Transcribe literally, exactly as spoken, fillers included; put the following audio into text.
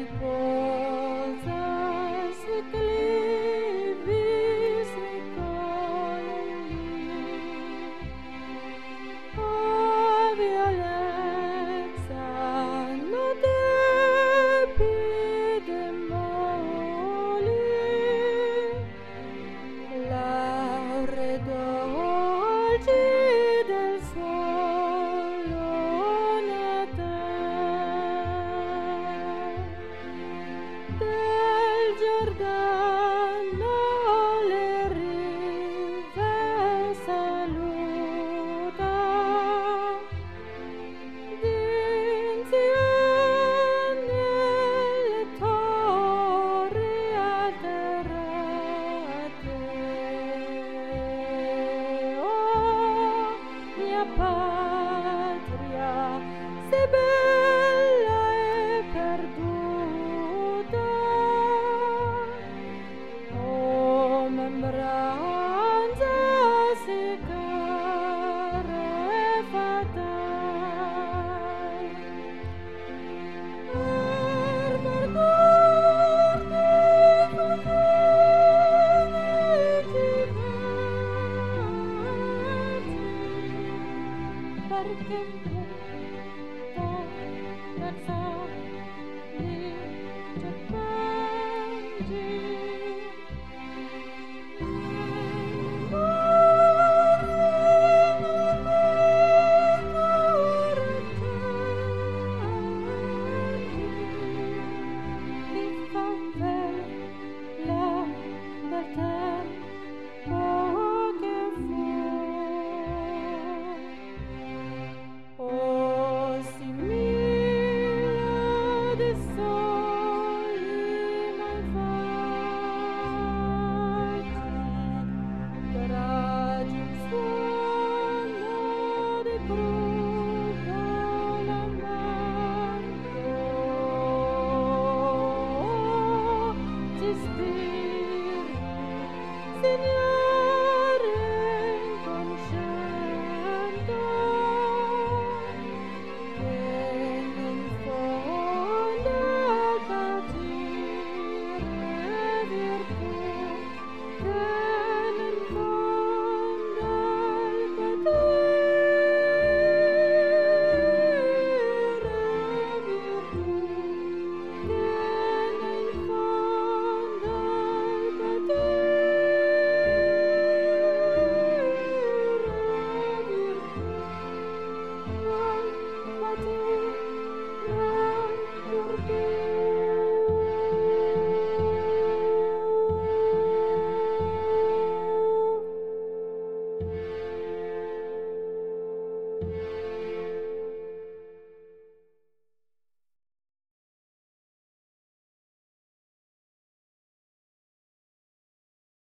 Ripozas clivis colli, a violenza non debide moli, laure dolci del suolo natal, del Giordano le rive saluta, d'insieme le torri alterate. Oh, mia patria, se bella e perduta, oh, membranza si cara e fatal, per perché punto verso di Giappangi mi fa bella del tempo che fu. Oh, simile di soli malvagi, tragi un suono di crudo lamento, ci spiri, Signore.